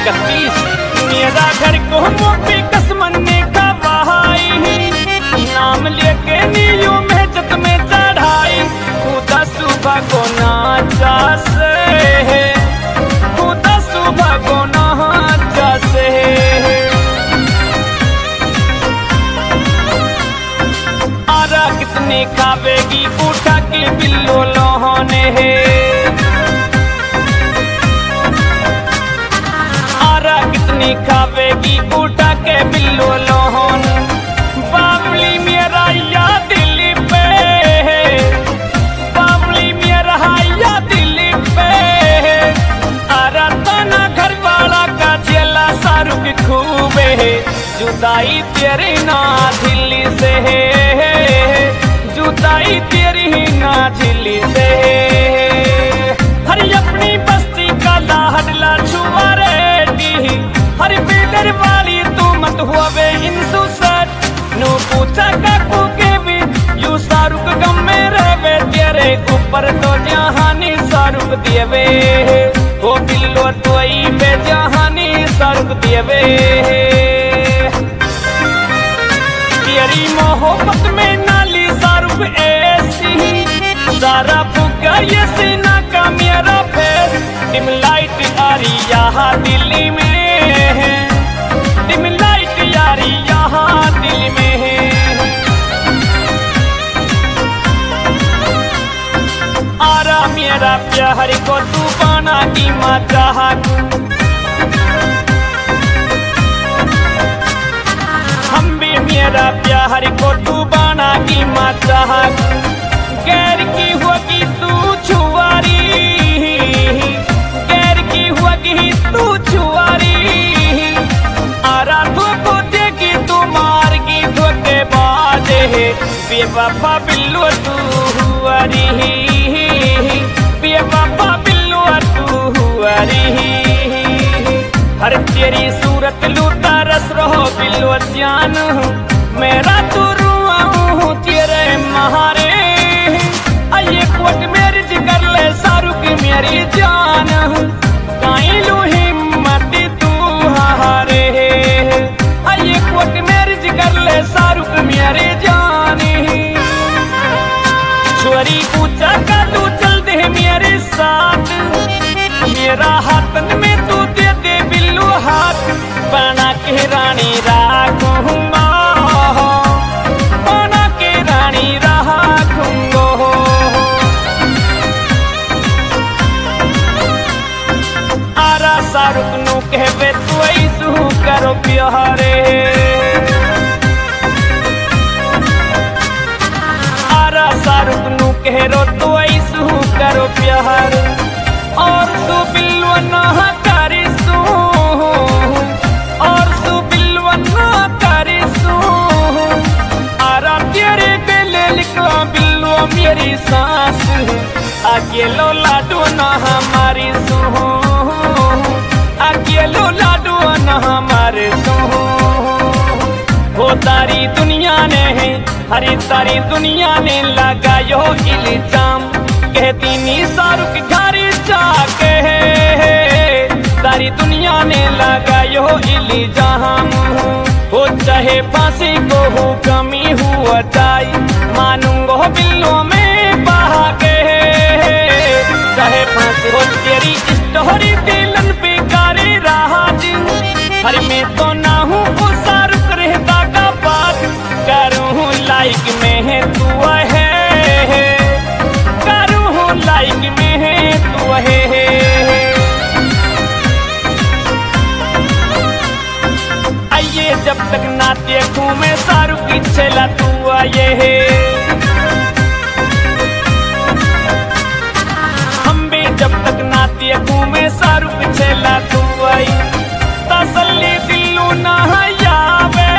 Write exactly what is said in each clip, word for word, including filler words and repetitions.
इकतीस मेरा घर को मोपी कसमन्ने का बहाई नाम लेके नियो में जत में चढ़ाई खुदा सुबह को नाचा से खुदा सुबह को नाचा से आरा कितने खावेगी उठा के बिल्लो लोहोने है आरा कितनी खावेगी उठा के बिल्लो लोहोन बाबली मेरा या दिल पे बाबली मेरा या दिल पे आरा ताना घर वाला का चला सारुक खूबे जुदाई तेरी ना झिल्ली से जुदाई तेरी ना झिल्ली से हरी अपनी बस्ती का लाडला छुआ रेडी हरी बेदर वाली तू मत हुए इंसु सट नो पूछा काकू के भी यू सारुक गम में रहे तेरे ऊपर तो जहानी सारुक दिए ओ बिल्लो तोई बे जहानी सारुक दिए तेरी मोहब्बत में नाली सारुक ऐसी सारा फुका ये सीना का मेरा फेस डिम लाइट यारी यहाँ दिल्ली में डिम लाइट यारी यहाँ दिल में है आरा मेरा प्यार को तू बना की माता हम भी मेरा प्यार को तू बना की माता गैर की होगी तू छुआरी गैर की होगी तू छुआरी आरा तो को देगी तू मारगी धोखे बाद बेवफा बिल्लो तू हुआरी बेवफा बिल्लो तू हुआरी हर तेरी सूरत लूटा रस रहो बिल्लो जान मेरा तू रुआ हूँ तेरे महारे आइए कोट मैरिज कर ले सारुक मेरी जान काई लू हिम्मत तू हारे आइए कोट मैरिज कर ले सारुक मेरी जान छोरी पूछा का तू चल दे मेरे साथ मेरा हाथन में तू दे दे बिल्लू हाथ बना के रानी राखूंगा बना के रानी राखूंगा आरा सारुक नु कहवे तू ऐसू करो प्यारे आरा सारुक नु कहो तू ऐसू करो प्यार और सु बिल्लो ना करी सू और सु बिल्लो ना करी सू आरा तेरे गले लिखो बिल्लो मेरी सांस अकेलो लाडू ना हमारी सू अकेलो लाडू ना हमारे सू हो तारी दुनिया ने है हरी तारी दुनिया ने लगायो इल्जाम कहती नी सारुक घारी जाके तारी दुनिया ने लगायो इल्जाम हो चाहे फांसी को हो कमी हुआ जाए मानूंगो बिल्लो में बहा के चाहे फांसी हो तेरी स्टोरी दिलन पे करे रहा दिन हर में तो ना हूँ वो सारुक रहता का बात करूँ लाइक में है तू है लाइक में है तू है आइए जब तक ना देखूं मैं सारुक की छेला तू आए है हम भी जब तक ना देखूं मैं सारुक छेला तू आई तसल्ली दिल्लू ना यावे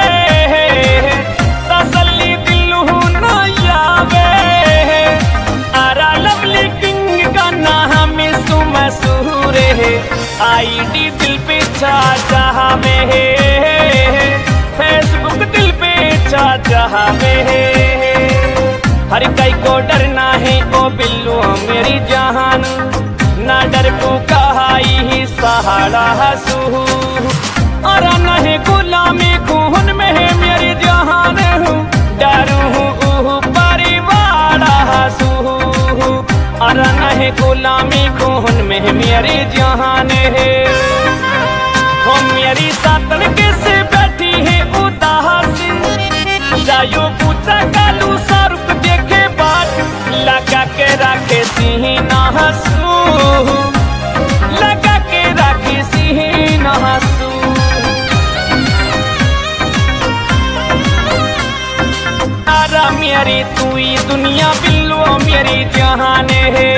तसल्ली दिल्लू ना यावे आरा लवली किंग का नाम मशहूर है आईडी दिल पे छा जहाँ में है फेसबुक दिल पे छा जहाँ में है हर कई को डरना है ओ बिल्लू मेरी जान ना डर को कहाई सहारा हसू और नहीं गुलामी खून में है मेरी जहान हूँ डरू हूँ परिवार हसू और नहीं गुलामी खून में है मेरी जहान है हो मेरी सातन कैसे बैठी है उदास जायो पूछा कालू सारुक देखे बाट लगा के राखे सीना हंसू लगा के राखे सीना हंसू आरा मेरी तू ही दुनिया बिल्लो मेरी जहान है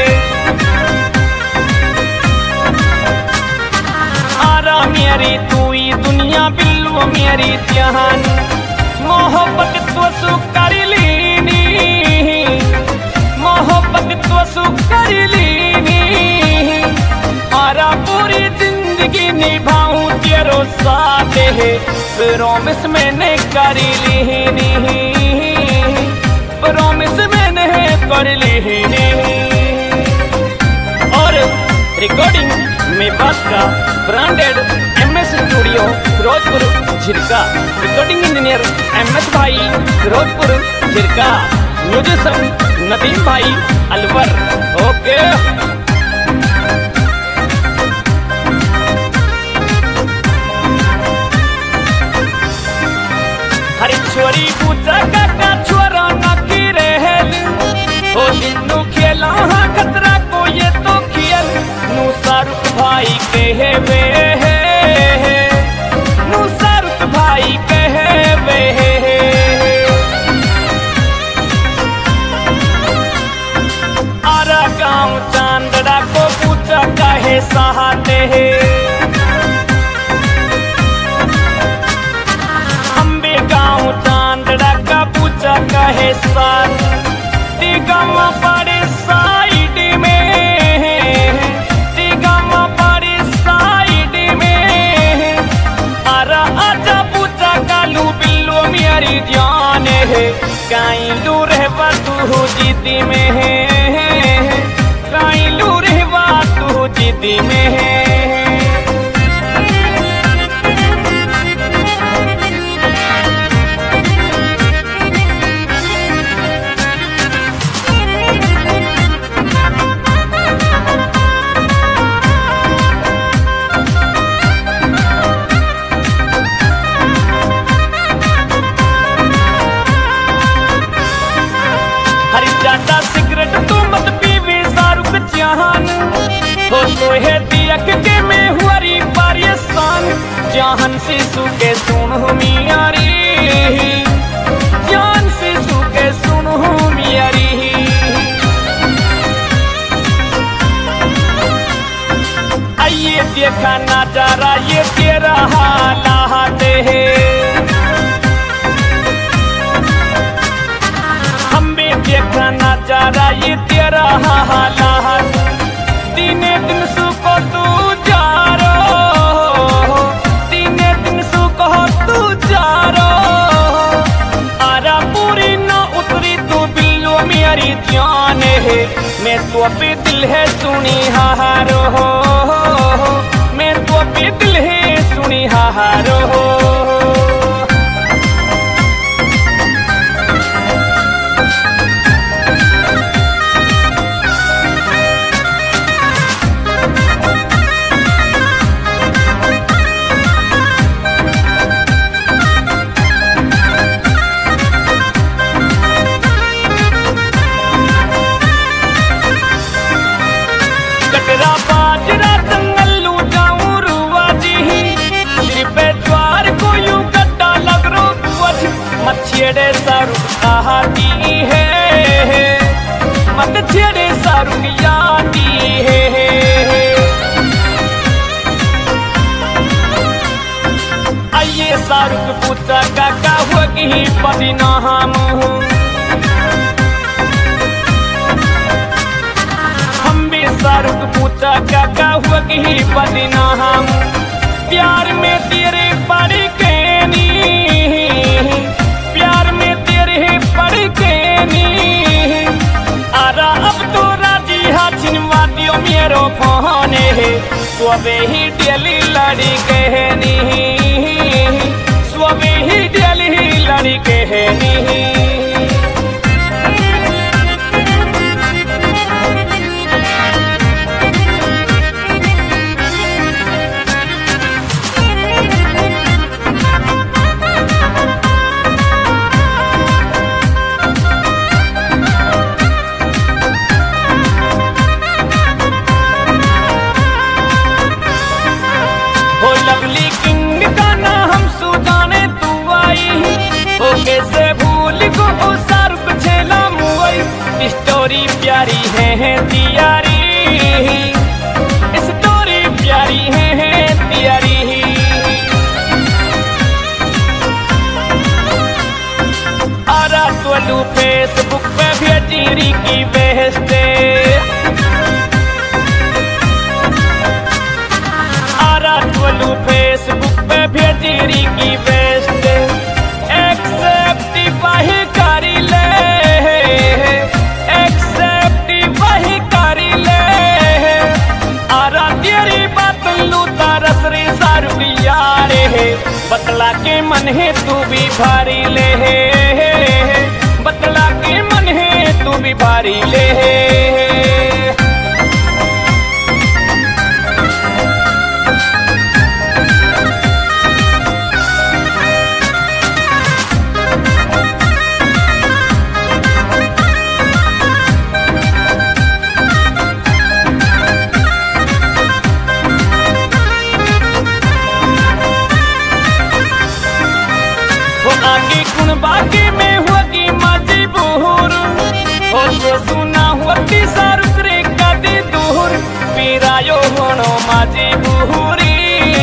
आरा मेरी तू ही दुनिया बिल्लो मेरी जहान मोहब्बत तो सुकर लीनी मोहब्बत तो सुकर लीनी आरा पूरी जिंदगी निभाऊं तेरो साथ है प्रॉमिस मैंने कर लीनी प्रॉमिस मैंने कर लीनी और रिकॉर्डिंग में बात का branded MS studio Firozpur Jhirka recording engineer MS भाई फिरोजपुर झिरका म्यूजिशियन नदीम भाई अलवर ओके हरी छोरी पूछा काका छोरा ना की रहल हो दिनू खेला हाँ खतरा को ये तो खेल नू शाहरुख भाई कहे वे नू शाहरुख भाई कहे वे आरा गाँव चांदड़ा को पूछा कहे सहाते है अम्बे गाँव चांदड़ा का पूछा कहे साथ दिगम पड़े साइड में दिगम पड़े साइड में आरा आजा पूछा कालू बिल्लो मेरी जान है काई लू रहवा तू जिद्दी में है काई लू रहवा तू जिद्दी में है ज्यादा सिगरेट तू मत पीवी शाहरुख जहान हो तो है दियक के में हुआरी परेशान जहान शिशु के सुन मियारी जान शिशु के सुन मियारी आइए देखा नजारा ये तेरा हालात है देखा नजारा ये तेरा हालात दिने दिन सुको तू जारो दिने दिन सुको तू जारो आरा पूरी न उतरी तू बिल्लो मेरी जान है मैं तो पे दिल है सुनी हारो मैं तो पे दिल है सुनी हारो बाजरा जंगल लू जाऊं रुआ जी सिर पे ज्वार को यूं गड्ढा लग रो कुछ मच्छेड़े सारुक आती है मत छेड़े सारुक यादी है आइए सारुक पूछा काका होगी बदनाम हूँ शाहरुख पूछा काका हुआ कि बदनाम प्यार में तेरे पड़ के नी प्यार में तेरे पड़ के नी आरा अब तो राजी हा छिनवा दियो मेरो फोन स्ववे ही डेली लड़ी कहनी स्ववे ही डेली लड़ी कहनी लवली किंग का ना हम सुजाने तू आई हो कैसे भूल को शाहरुख छेला मुई स्टोरी प्यारी है, है तियारी स्टोरी प्यारी है, है तियारी आरा तू फेसबुक पे भेजीरी की बेहस्ते फेसबुक पे भेजीरी की बेस्ट एक्सेप्ट वही करी ले एक्सेप्ट वही करी ले आरा तेरी बात लू तरस रे सारू यारे बतला के मन है तू भी भारी ले बतला के मन है तू भी भारी ले आगे कुण बाकी में होगी मजबूर हो तो सुना होती शाहरुख रे कदी दूर पीरायो होनो मजबूरी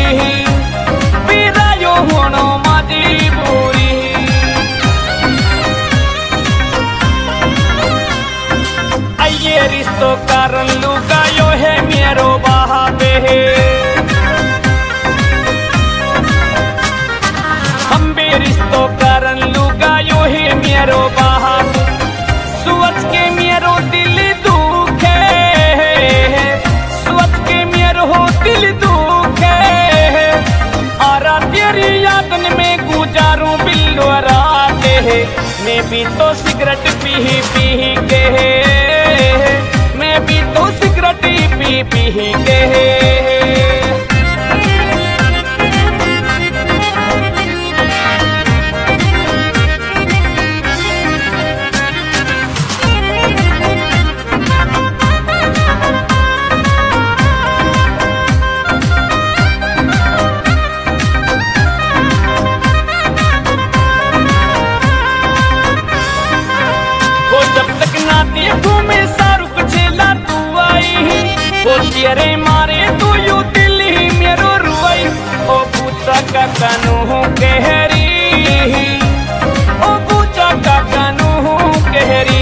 पीरायो होनो मजबूरी आइए रिश्तो कारण लुगायो है मेरो बहावे रिश्तो कारण लुगायो है मेरो बाहर सोच के मेरो दिल दुखे सोच के मेरो दिल दुखे आरा तेरी यादन में गुजारूं बिल्लो राते मैं भी तो सिगरेट पी पी के मैं भी तो सिगरेट पी पी के तेरे मारे तू यू दिल ही मेरो रुई ओ पूछा का कानू कहरी ओ पूछा का कानू कहरी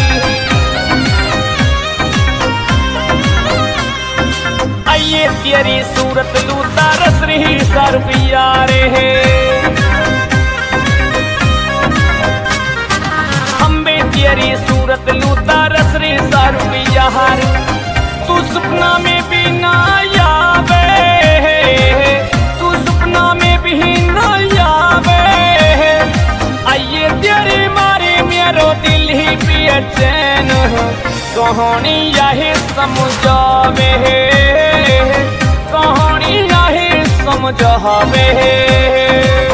आइए तेरी सूरत लूता रस रही सर पियारे हम बे तेरी सूरत लूता रस रही सर पियार तू सपना में भी ना आवे तू सपना में भी ना आवे आइए तेरे मारे मेरो दिल ही बेचैन कहानी यही समझावे कहानी यही समझावे